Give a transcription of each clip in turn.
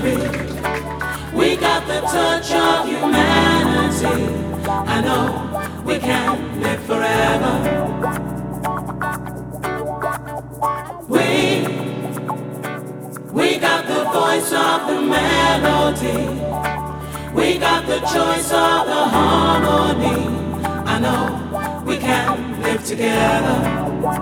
mystery. We got the touch of humanity. I know we can live forever. We got the voice of the melody. We got the choice of the harmony. I know we can live together.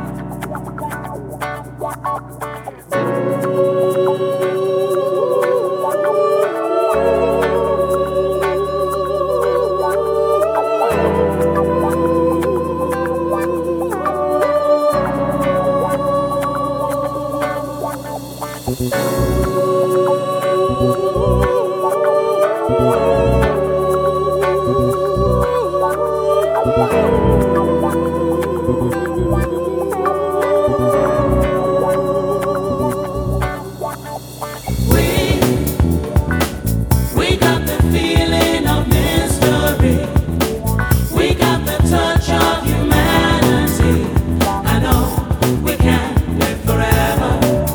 We got the feeling of mystery. We got the touch of humanity. I know we can live forever.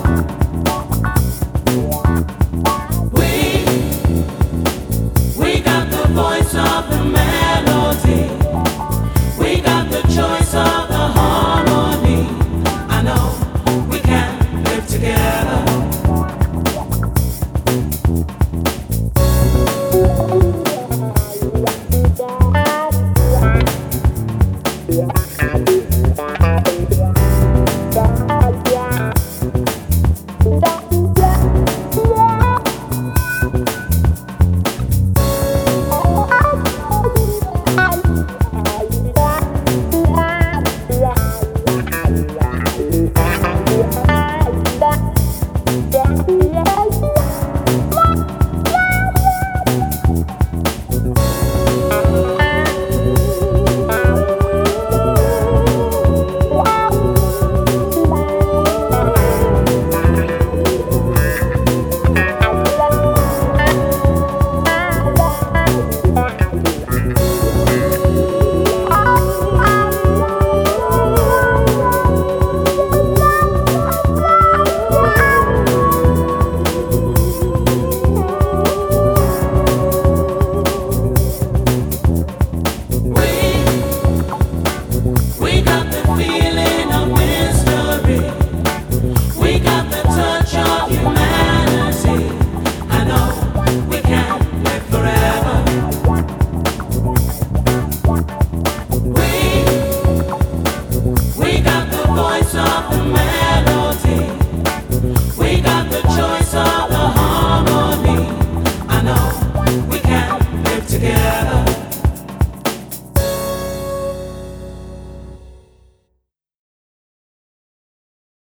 We got the voice of the melody. We got the choice of the harmony. I know we can live together. Yeah.